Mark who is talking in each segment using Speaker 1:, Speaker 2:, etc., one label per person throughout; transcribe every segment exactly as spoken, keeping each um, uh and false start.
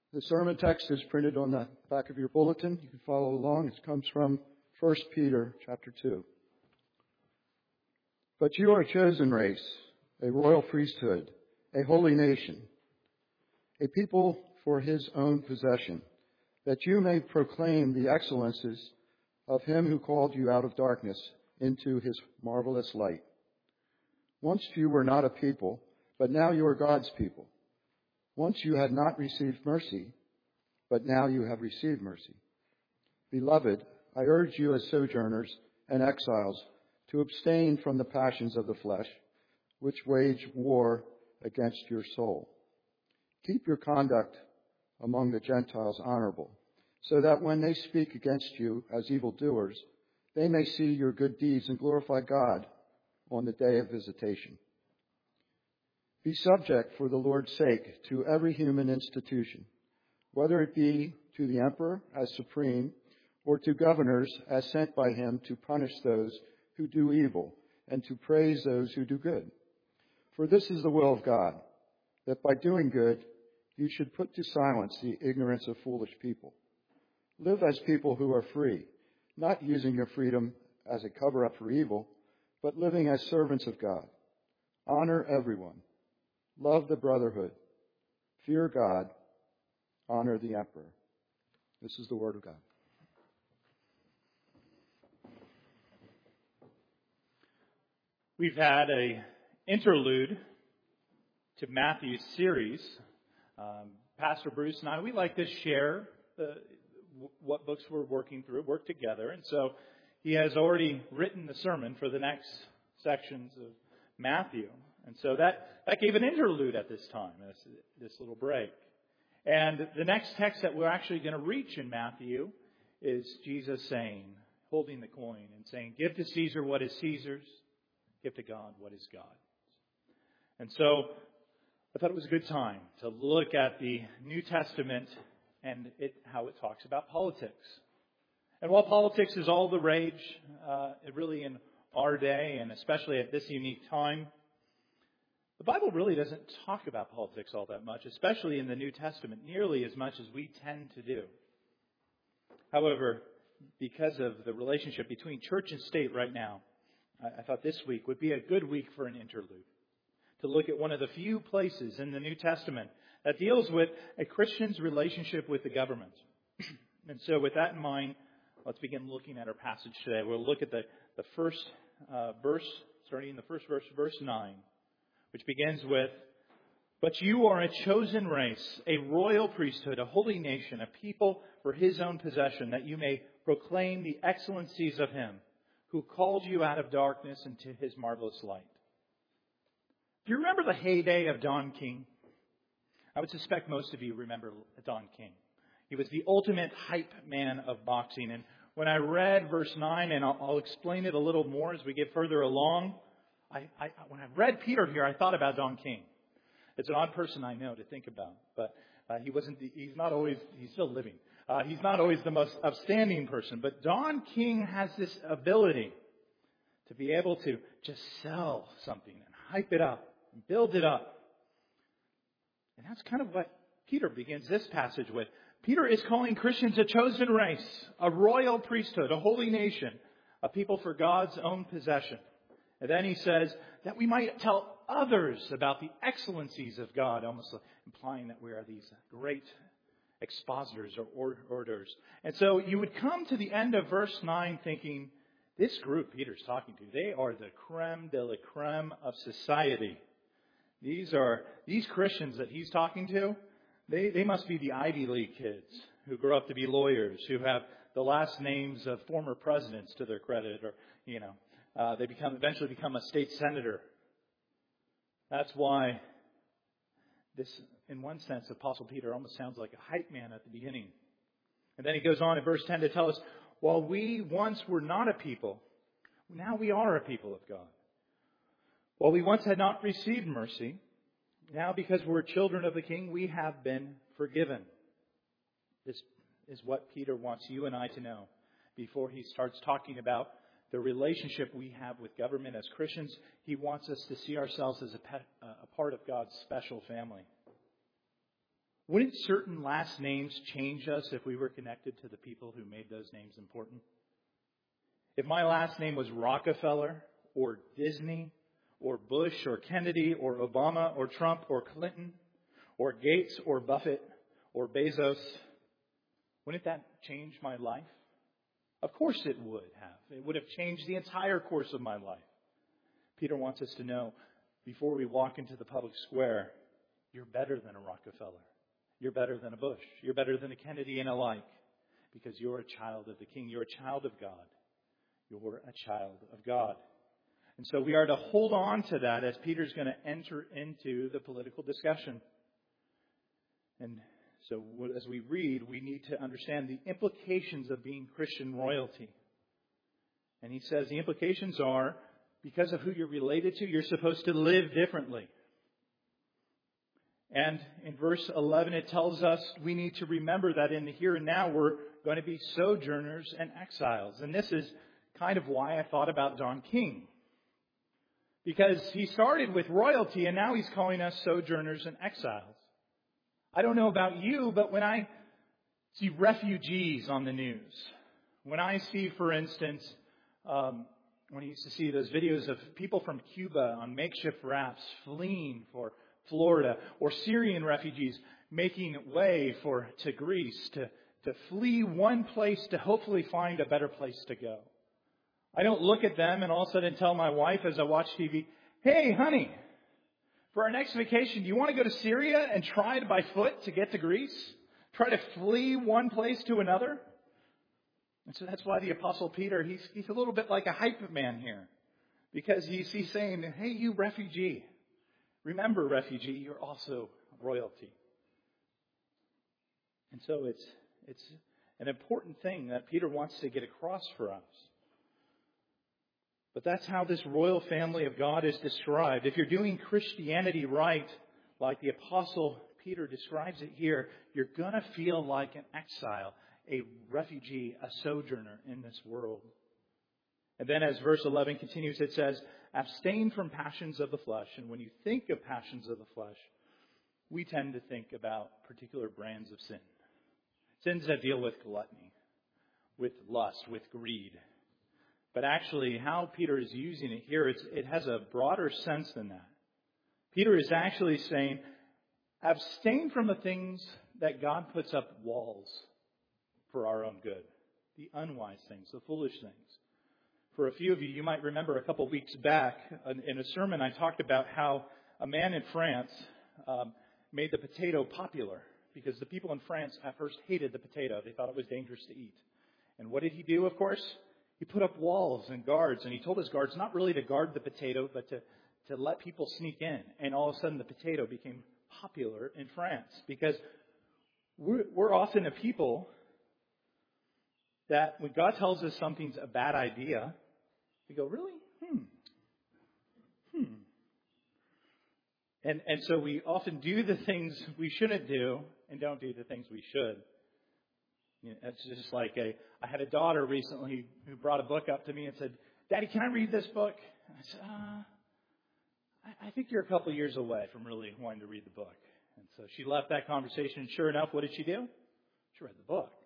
Speaker 1: The sermon text is printed on the back of your bulletin. You can follow along. It comes from First Peter chapter two. But you are a chosen race, a royal priesthood, a holy nation, a people for his own possession, that you may proclaim the excellences of him who called you out of darkness into his marvelous light. Once you were not a people, but now you are God's people. Once you had not received mercy, but now you have received mercy. Beloved, I urge you as sojourners and exiles to abstain from the passions of the flesh, which wage war against your soul. Keep your conduct among the Gentiles honorable, so that when they speak against you as evildoers, they may see your good deeds and glorify God on the day of visitation. Be subject for the Lord's sake to every human institution, whether it be to the emperor as supreme or to governors as sent by him to punish those who do evil and to praise those who do good. For this is the will of God, that by doing good you should put to silence the ignorance of foolish people. Live as people who are free, not using your freedom as a cover-up for evil, but living as servants of God. Honor everyone. Love the brotherhood. Fear God. Honor the emperor. This is the word of God.
Speaker 2: We've had a interlude to Matthew's series. Um, Pastor Bruce and I, we like to share the, what books we're working through, work together. And so he has already written the sermon for the next sections of Matthew. And so that, that gave an interlude at this time, this, this little break. And the next text that we're actually going to reach in Matthew is Jesus saying, holding the coin and saying, give to Caesar what is Caesar's, give to God what is God's. And so I thought it was a good time to look at the New Testament and it, how it talks about politics. And while politics is all the rage, uh, really in our day, and especially at this unique time, the Bible really doesn't talk about politics all that much, especially in the New Testament, nearly as much as we tend to do. However, because of the relationship between church and state right now, I, I thought this week would be a good week for an interlude, to look at one of the few places in the New Testament that deals with a Christian's relationship with the government. And so with that in mind, let's begin looking at our passage today. We'll look at the, the first uh, verse, starting in the first verse, verse nine, which begins with, but you are a chosen race, a royal priesthood, a holy nation, a people for his own possession, that you may proclaim the excellencies of him who called you out of darkness into his marvelous light. Do you remember the heyday of Don King? I would suspect most of you remember Don King. He was the ultimate hype man of boxing. And when I read verse nine, and I'll, I'll explain it a little more as we get further along, I, I, when I read Peter here, I thought about Don King. It's an odd person, I know, to think about, but uh, he wasn't. The, he's not always. He's still living. Uh, he's not always the most upstanding person, but Don King has this ability to be able to just sell something and hype it up, and build it up, and that's kind of what Peter begins this passage with. Peter is calling Christians a chosen race, a royal priesthood, a holy nation, a people for God's own possession. And then he says that we might tell others about the excellencies of God, almost implying that we are these great expositors or orators. And so you would come to the end of verse nine thinking, this group Peter's talking to, they are the creme de la creme of society. These are, these Christians that he's talking to, they, they must be the Ivy League kids who grow up to be lawyers, who have the last names of former presidents to their credit, or, you know, Uh, they become eventually become a state senator. That's why this, in one sense, Apostle Peter almost sounds like a hype man at the beginning. And then he goes on in verse ten to tell us, while we once were not a people, now we are a people of God. While we once had not received mercy, now because we're children of the King, we have been forgiven. This is what Peter wants you and I to know before he starts talking about the relationship we have with government as Christians. He wants us to see ourselves as a, pet, uh, a part of God's special family. Wouldn't certain last names change us if we were connected to the people who made those names important? If my last name was Rockefeller or Disney or Bush or Kennedy or Obama or Trump or Clinton or Gates or Buffett or Bezos, wouldn't that change my life? Of course it would have. It would have changed the entire course of my life. Peter wants us to know, before we walk into the public square, you're better than a Rockefeller. You're better than a Bush. You're better than a Kennedy and alike, because you're a child of the King. You're a child of God. You're a child of God. And so we are to hold on to that as Peter's going to enter into the political discussion. And so as we read, we need to understand the implications of being Christian royalty. And he says the implications are, because of who you're related to, you're supposed to live differently. And in verse eleven, it tells us we need to remember that in the here and now, we're going to be sojourners and exiles. And this is kind of why I thought about Don King. Because he started with royalty, and now he's calling us sojourners and exiles. I don't know about you, but when I see refugees on the news, when I see, for instance, um, when I used to see those videos of people from Cuba on makeshift rafts fleeing for Florida, or Syrian refugees making way for to Greece to, to flee one place to hopefully find a better place to go. I don't look at them and all of a sudden tell my wife as I watch T V, hey, honey, for our next vacation, do you want to go to Syria and try by foot to get to Greece? Try to flee one place to another? And so that's why the Apostle Peter, he's, he's a little bit like a hype man here. Because he's, he's saying, hey, you refugee, remember, refugee, you're also royalty. And so it's it's an important thing that Peter wants to get across for us. But that's how this royal family of God is described. If you're doing Christianity right, like the Apostle Peter describes it here, you're going to feel like an exile, a refugee, a sojourner in this world. And then as verse eleven continues, it says, abstain from passions of the flesh. And when you think of passions of the flesh, we tend to think about particular brands of sin. Sins that deal with gluttony, with lust, with greed. But actually, how Peter is using it here, it's, it has a broader sense than that. Peter is actually saying, abstain from the things that God puts up walls for our own good. The unwise things, the foolish things. For a few of you, you might remember a couple weeks back in a sermon I talked about how a man in France um, made the potato popular because the people in France at first hated the potato. They thought it was dangerous to eat. And what did he do, of course? He put up walls and guards, and he told his guards not really to guard the potato, but to, to let people sneak in. And all of a sudden, the potato became popular in France because we're, we're often a people that when God tells us something's a bad idea, we go, really? Hmm. Hmm. And and so we often do the things we shouldn't do and don't do the things we should. You know, it's just like a, I had a daughter recently who brought a book up to me and said, Daddy, can I read this book? And I said, uh, I, I think you're a couple years away from really wanting to read the book. And so she left that conversation, and sure enough, what did she do? She read the book.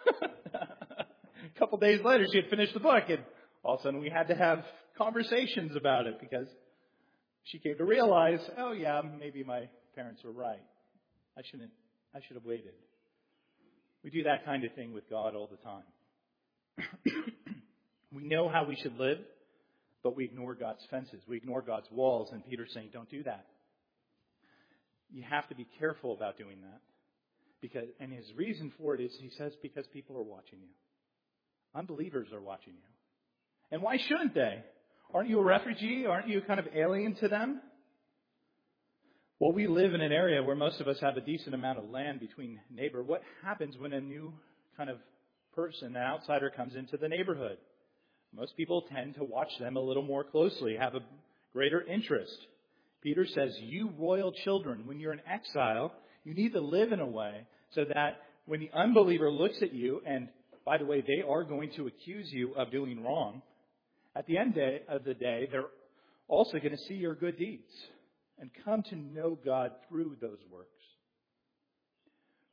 Speaker 2: A couple days later, she had finished the book, and all of a sudden we had to have conversations about it because she came to realize, oh yeah, maybe my parents were right. I shouldn't, I should have waited. We do that kind of thing with God all the time. We know how we should live, but we ignore God's fences. We ignore God's walls, and Peter's saying, don't do that. You have to be careful about doing that. Because, and his reason for it is, he says, because people are watching you. Unbelievers are watching you. And why shouldn't they? Aren't you a refugee? Aren't you kind of alien to them? Well, we live in an area where most of us have a decent amount of land between neighbor. What happens when a new kind of person, an outsider, comes into the neighborhood? Most people tend to watch them a little more closely, have a greater interest. Peter says, you royal children, when you're in exile, you need to live in a way so that when the unbeliever looks at you, and by the way, they are going to accuse you of doing wrong, at the end of the day, they're also going to see your good deeds and come to know God through those works.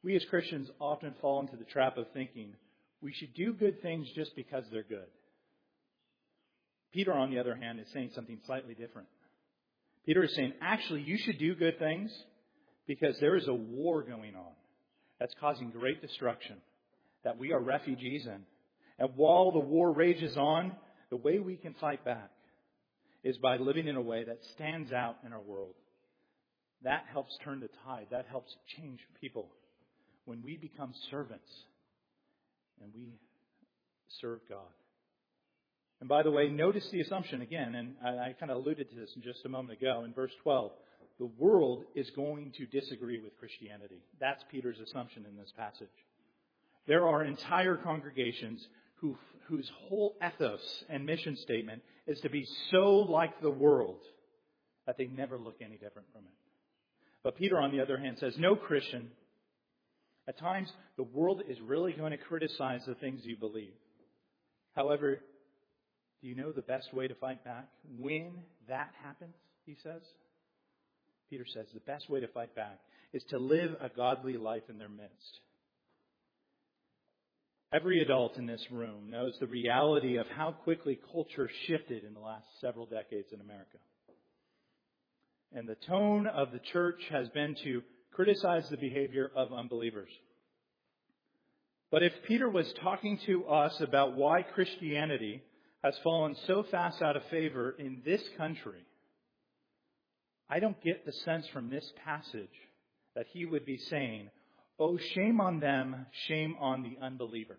Speaker 2: We as Christians often fall into the trap of thinking we should do good things just because they're good. Peter, on the other hand, is saying something slightly different. Peter is saying, actually, you should do good things because there is a war going on that's causing great destruction that we are refugees in. And while the war rages on, the way we can fight back is by living in a way that stands out in our world. That helps turn the tide. That helps change people. When we become servants and we serve God. And by the way, notice the assumption again, and I, I kind of alluded to this in just a moment ago in verse twelve. The world is going to disagree with Christianity. That's Peter's assumption in this passage. There are entire congregations who, whose whole ethos and mission statement is to be so like the world that they never look any different from it. But Peter, on the other hand, says, no Christian. At times, the world is really going to criticize the things you believe. However, do you know the best way to fight back? When that happens, he says, Peter says, the best way to fight back is to live a godly life in their midst. Every adult in this room knows the reality of how quickly culture shifted in the last several decades in America. And the tone of the church has been to criticize the behavior of unbelievers. But if Peter was talking to us about why Christianity has fallen so fast out of favor in this country, I don't get the sense from this passage that he would be saying, oh, shame on them, shame on the unbeliever.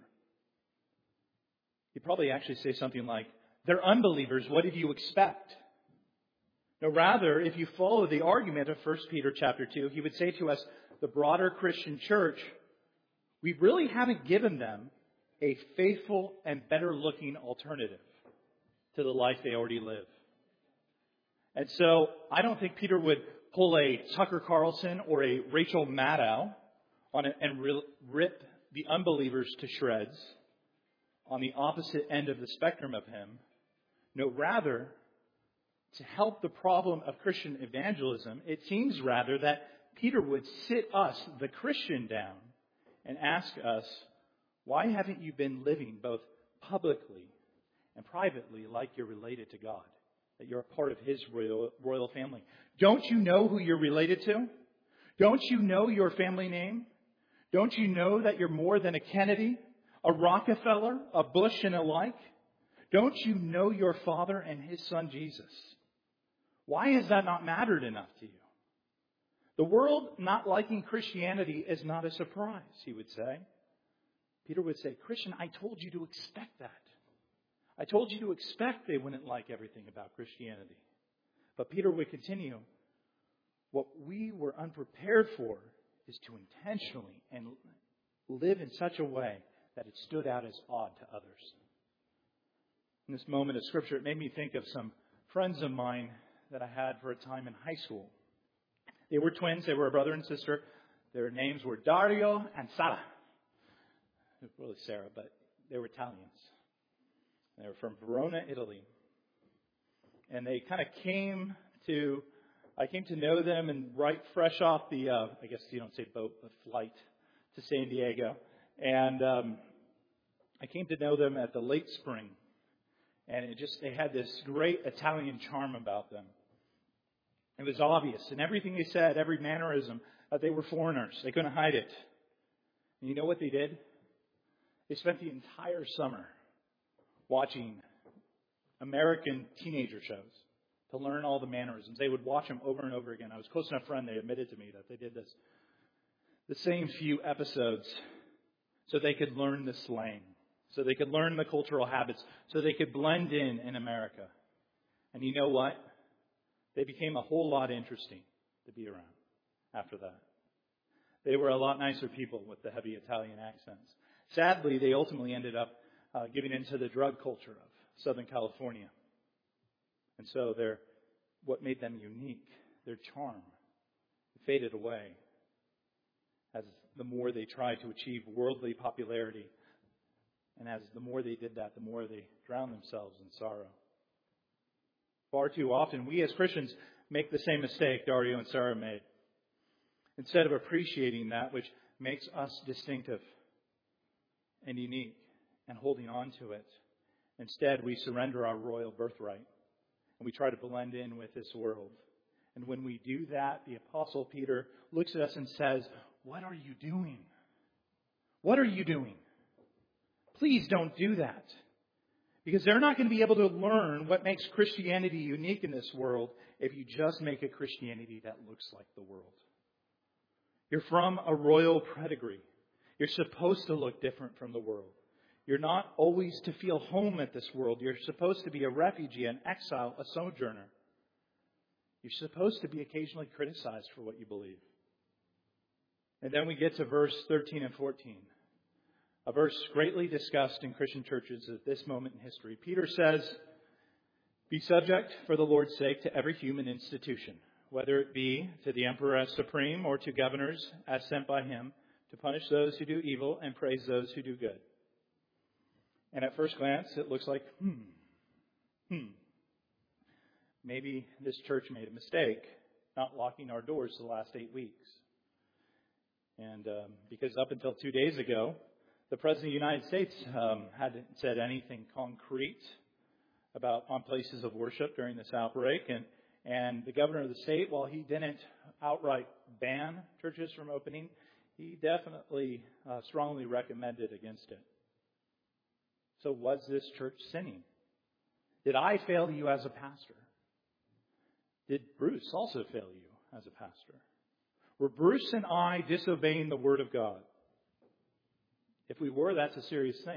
Speaker 2: He'd probably actually say something like, they're unbelievers, what did you expect? No, rather, if you follow the argument of First Peter chapter two, he would say to us, the broader Christian church, we really haven't given them a faithful and better-looking alternative to the life they already live. And so I don't think Peter would pull a Tucker Carlson or a Rachel Maddow on it and rip the unbelievers to shreds on the opposite end of the spectrum of him. No, rather, to help the problem of Christian evangelism, it seems rather that Peter would sit us, the Christian, down and ask us, why haven't you been living both publicly and privately like you're related to God? That you're a part of His royal, royal family. Don't you know who you're related to? Don't you know your family name? Don't you know that you're more than a Kennedy, a Rockefeller, a Bush, and a like? Don't you know your Father and His Son Jesus? Why has that not mattered enough to you? The world not liking Christianity is not a surprise, he would say. Peter would say, Christian, I told you to expect that. I told you to expect they wouldn't like everything about Christianity. But Peter would continue, what we were unprepared for is to intentionally and live in such a way that it stood out as odd to others. In this moment of Scripture, it made me think of some friends of mine that I had for a time in high school. They were twins. They were a brother and sister. Their names were Dario and Sara. Really Sarah, but they were Italians. They were from Verona, Italy. And they kind of came to, I came to know them and right fresh off the, uh, I guess you don't say boat, but flight to San Diego. And um, I came to know them at the late spring. And it just, they had this great Italian charm about them. It was obvious. And everything they said, every mannerism, that they were foreigners. They couldn't hide it. And you know what they did? They spent the entire summer watching American teenager shows to learn all the mannerisms. They would watch them over and over again. I was a close enough friend, they admitted to me that they did this. The same few episodes so they could learn the slang, so they could learn the cultural habits, so they could blend in in America. And you know what? They became a whole lot interesting to be around after that. They were a lot nicer people with the heavy Italian accents. Sadly, they ultimately ended up uh, giving into the drug culture of Southern California. And so their, what made them unique, their charm, faded away as the more they tried to achieve worldly popularity. And as the more they did that, the more they drowned themselves in sorrow. Far too often, we as Christians make the same mistake Dario and Sarah made. Instead of appreciating that which makes us distinctive and unique and holding on to it. Instead, we surrender our royal birthright and we try to blend in with this world. And when we do that, the Apostle Peter looks at us and says, "What are you doing? What are you doing? Please don't do that." Because they're not going to be able to learn what makes Christianity unique in this world if you just make a Christianity that looks like the world. You're from a royal pedigree. You're supposed to look different from the world. You're not always to feel home at this world. You're supposed to be a refugee, an exile, a sojourner. You're supposed to be occasionally criticized for what you believe. And then we get to verse thirteen and fourteen. A verse greatly discussed in Christian churches at this moment in history. Peter says, "Be subject for the Lord's sake to every human institution, whether it be to the emperor as supreme or to governors as sent by him, to punish those who do evil and praise those who do good." And at first glance, it looks like, hmm, hmm. Maybe this church made a mistake not locking our doors the last eight weeks. And um, because up until two days ago, the President of the United States um, hadn't said anything concrete about on places of worship during this outbreak. And, and the governor of the state, while he didn't outright ban churches from opening, he definitely uh, strongly recommended against it. So was this church sinning? Did I fail you as a pastor? Did Bruce also fail you as a pastor? Were Bruce and I disobeying the Word of God? If we were, that's a serious thing.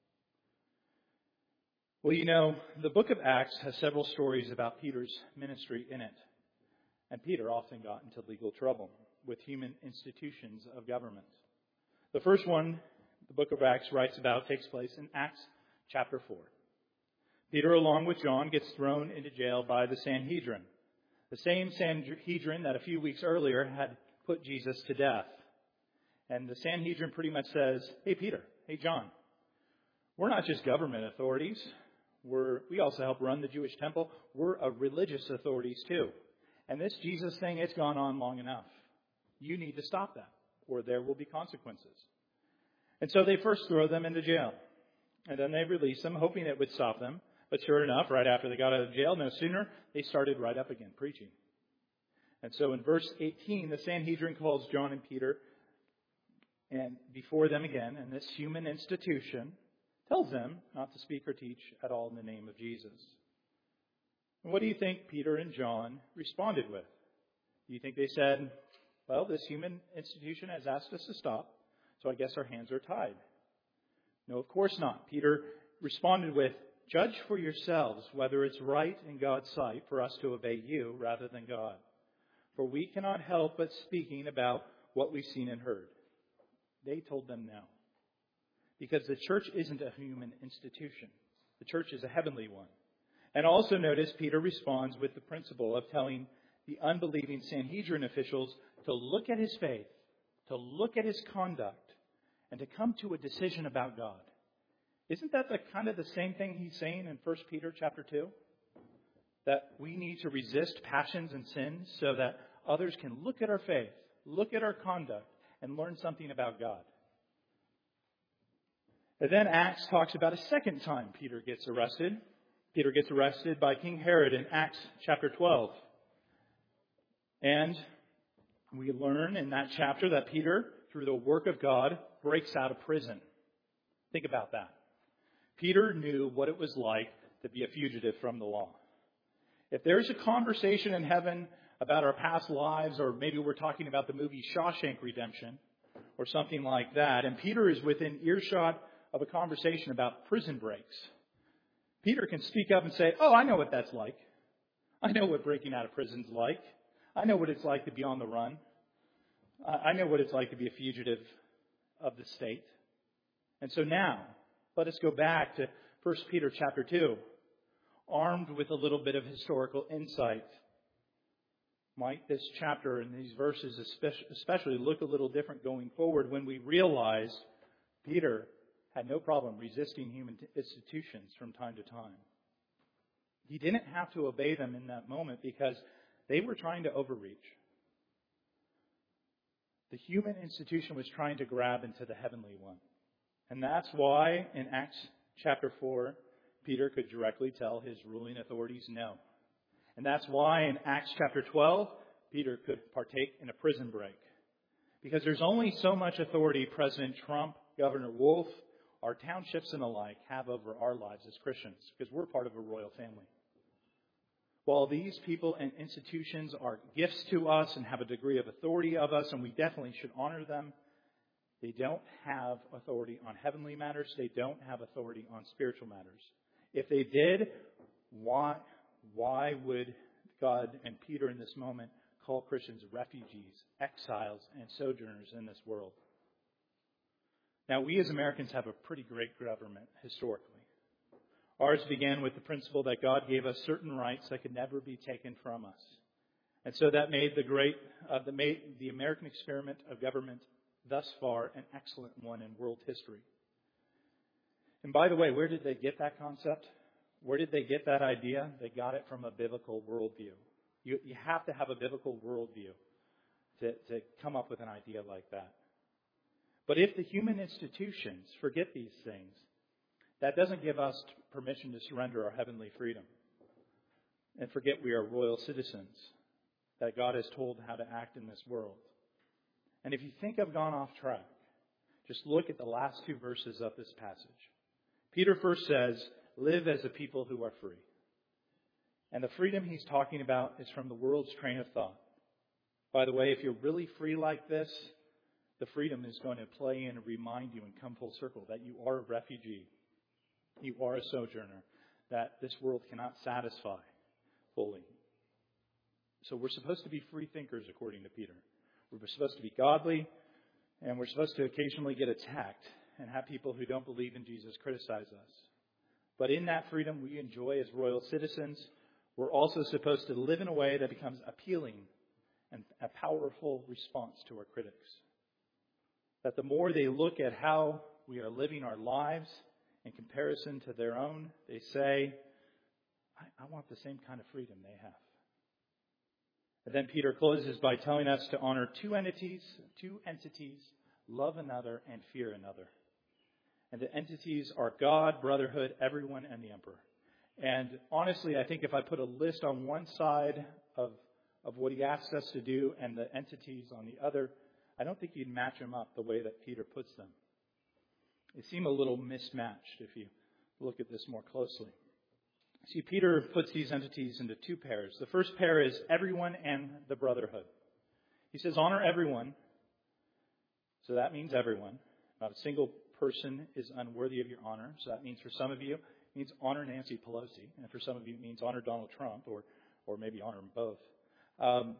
Speaker 2: Well, you know, the book of Acts has several stories about Peter's ministry in it. And Peter often got into legal trouble with human institutions of government. The first one the book of Acts writes about takes place in Acts chapter four. Peter, along with John, gets thrown into jail by the Sanhedrin. The same Sanhedrin that a few weeks earlier had put Jesus to death. And the Sanhedrin pretty much says, "Hey, Peter, hey, John, we're not just government authorities. We're, we also help run the Jewish temple. We're a religious authorities too. And this Jesus thing, it's gone on long enough. You need to stop that, or there will be consequences." And so they first throw them into jail. And then they release them, hoping it would stop them. But sure enough, right after they got out of jail, no sooner, they started right up again preaching. And so in verse eighteen, the Sanhedrin calls John and Peter and before them again, and this human institution tells them not to speak or teach at all in the name of Jesus. And what do you think Peter and John responded with? Do you think they said, "Well, this human institution has asked us to stop, so I guess our hands are tied"? No, of course not. Peter responded with, "Judge for yourselves whether it's right in God's sight for us to obey you rather than God. For we cannot help but speaking about what we've seen and heard." They told them no. Because the church isn't a human institution. The church is a heavenly one. And also notice Peter responds with the principle of telling the unbelieving Sanhedrin officials to look at his faith, to look at his conduct, and to come to a decision about God. Isn't that the kind of the same thing he's saying in First Peter chapter two? That we need to resist passions and sins so that others can look at our faith, look at our conduct, and learn something about God. And then Acts talks about a second time Peter gets arrested. Peter gets arrested by King Herod in Acts chapter twelve. And we learn in that chapter that Peter, through the work of God, breaks out of prison. Think about that. Peter knew what it was like to be a fugitive from the law. If there's a conversation in heaven about our past lives, or maybe we're talking about the movie Shawshank Redemption or something like that, and Peter is within earshot of a conversation about prison breaks, Peter can speak up and say, "Oh, I know what that's like. I know what breaking out of prison's like. I know what it's like to be on the run. I know what it's like to be a fugitive of the state." And so now, let us go back to First Peter chapter two, armed with a little bit of historical insight. Might this chapter and these verses especially look a little different going forward when we realize Peter had no problem resisting human institutions from time to time. He didn't have to obey them in that moment because they were trying to overreach. The human institution was trying to grab into the heavenly one. And that's why in Acts chapter four, Peter could directly tell his ruling authorities no. And that's why in Acts chapter twelve, Peter could partake in a prison break. Because there's only so much authority President Trump, Governor Wolf, our townships and the like have over our lives as Christians, because we're part of a royal family. While these people and institutions are gifts to us and have a degree of authority of us, and we definitely should honor them, they don't have authority on heavenly matters. They don't have authority on spiritual matters. If they did, why, why would God and Peter in this moment call Christians refugees, exiles, and sojourners in this world? Now, we as Americans have a pretty great government historically. Ours began with the principle that God gave us certain rights that could never be taken from us. And so that made the great, uh, the, made the American experiment of government thus far an excellent one in world history. And by the way, where did they get that concept? Where did they get that idea? They got it from a biblical worldview. You, you have to have a biblical worldview to, to come up with an idea like that. But if the human institutions forget these things, that doesn't give us permission to surrender our heavenly freedom and forget we are royal citizens, that God has told how to act in this world. And if you think I've gone off track, just look at the last two verses of this passage. Peter first says, live as a people who are free. And the freedom he's talking about is from the world's train of thought. By the way, if you're really free like this, the freedom is going to play in and remind you and come full circle that you are a refugee. You are a sojourner that this world cannot satisfy fully. So we're supposed to be free thinkers, according to Peter. We're supposed to be godly, and we're supposed to occasionally get attacked and have people who don't believe in Jesus criticize us. But in that freedom we enjoy as royal citizens, we're also supposed to live in a way that becomes appealing and a powerful response to our critics. That the more they look at how we are living our lives in comparison to their own, they say, I, I want the same kind of freedom they have. And then Peter closes by telling us to honor two entities, two entities, love another and fear another. And the entities are God, brotherhood, everyone, and the emperor. And honestly, I think if I put a list on one side of, of what he asks us to do and the entities on the other, I don't think you'd match them up the way that Peter puts them. They seem a little mismatched if you look at this more closely. See, Peter puts these entities into two pairs. The first pair is everyone and the brotherhood. He says, honor everyone. So that means everyone. Not a single person is unworthy of your honor. So that means for some of you, it means honor Nancy Pelosi. And for some of you, it means honor Donald Trump, or, or maybe honor them both. Um,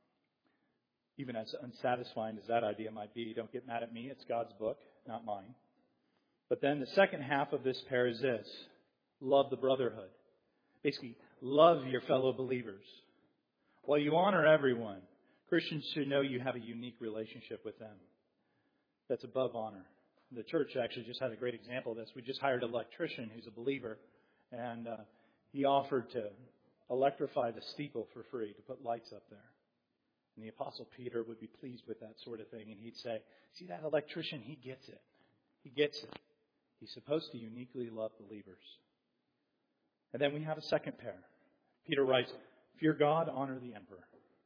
Speaker 2: even as unsatisfying as that idea might be, don't get mad at me. It's God's book, not mine. But then the second half of this pair is this. Love the brotherhood. Basically, love your fellow believers. While you honor everyone, Christians should know you have a unique relationship with them that's above honor. The church actually just had a great example of this. We just hired an electrician who's a believer, and uh, he offered to electrify the steeple for free, to put lights up there. And the Apostle Peter would be pleased with that sort of thing, and he'd say, see, that electrician, he gets it. He gets it. He's supposed to uniquely love believers. And then we have a second pair. Peter writes, fear God, honor the emperor.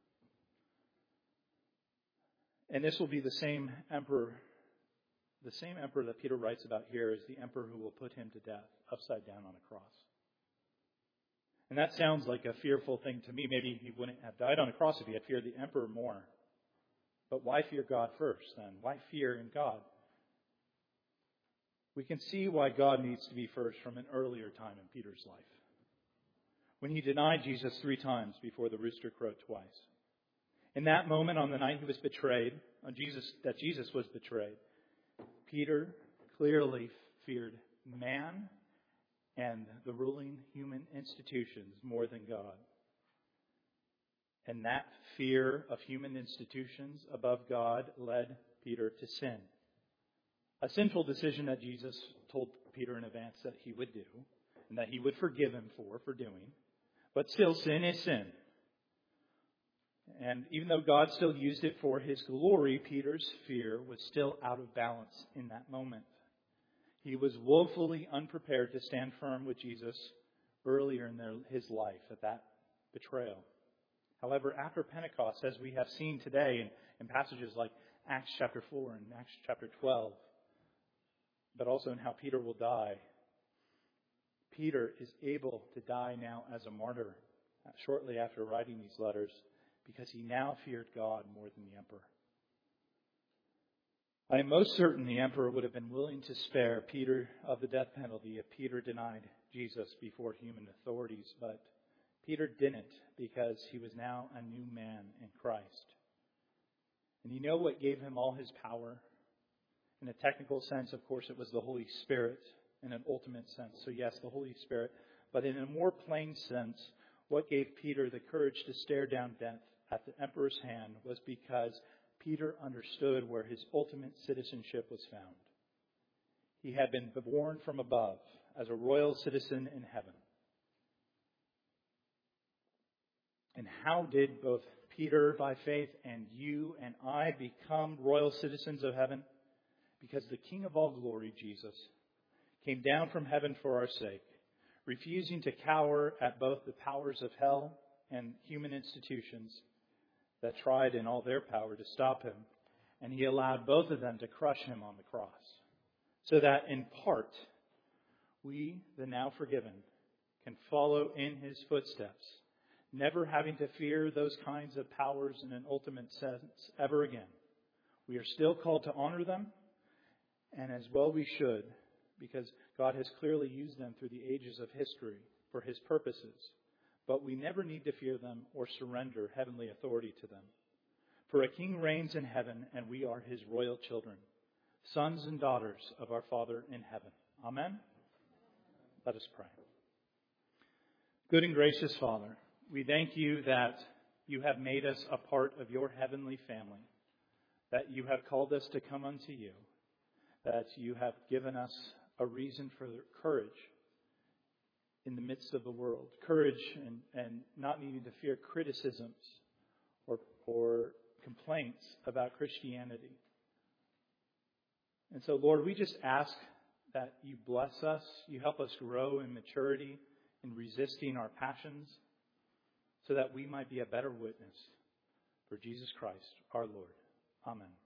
Speaker 2: And this will be the same emperor, the same emperor that Peter writes about here is the emperor who will put him to death upside down on a cross. And that sounds like a fearful thing to me. Maybe he wouldn't have died on a cross if he had feared the emperor more. But why fear God first then? Why fear in God? We can see why God needs to be first from an earlier time in Peter's life, when he denied Jesus three times before the rooster crowed twice. In that moment, on the night he was betrayed, on Jesus, that Jesus was betrayed, Peter clearly feared man and the ruling human institutions more than God. And that fear of human institutions above God led Peter to sin. A sinful decision that Jesus told Peter in advance that he would do, and that he would forgive him for, for doing. But still, sin is sin. And even though God still used it for his glory, Peter's fear was still out of balance in that moment. He was woefully unprepared to stand firm with Jesus earlier in their, his life at that betrayal. However, after Pentecost, as we have seen today in, in passages like Acts chapter four and Acts chapter twelve, but also in how Peter will die, Peter is able to die now as a martyr shortly after writing these letters because he now feared God more than the emperor. I am most certain the emperor would have been willing to spare Peter of the death penalty if Peter denied Jesus before human authorities, but Peter didn't because he was now a new man in Christ. And you know what gave him all his power? In a technical sense, of course, it was the Holy Spirit in an ultimate sense. So yes, the Holy Spirit. But in a more plain sense, what gave Peter the courage to stare down death at the emperor's hand was because Peter understood where his ultimate citizenship was found. He had been born from above as a royal citizen in heaven. And how did both Peter, by faith, and you and I become royal citizens of heaven? Because the King of all glory, Jesus, came down from heaven for our sake, refusing to cower at both the powers of hell and human institutions that tried in all their power to stop him. And he allowed both of them to crush him on the cross. So that in part, we, the now forgiven, can follow in his footsteps, never having to fear those kinds of powers in an ultimate sense ever again. We are still called to honor them, and as well we should, because God has clearly used them through the ages of history for his purposes. But we never need to fear them or surrender heavenly authority to them. For a king reigns in heaven, and we are his royal children, sons and daughters of our Father in heaven. Amen? Let us pray. Good and gracious Father, we thank you that you have made us a part of your heavenly family, that you have called us to come unto you, that you have given us a reason for courage in the midst of the world. Courage and, and not needing to fear criticisms or, or complaints about Christianity. And so, Lord, we just ask that you bless us, you help us grow in maturity in resisting our passions so that we might be a better witness for Jesus Christ, our Lord. Amen.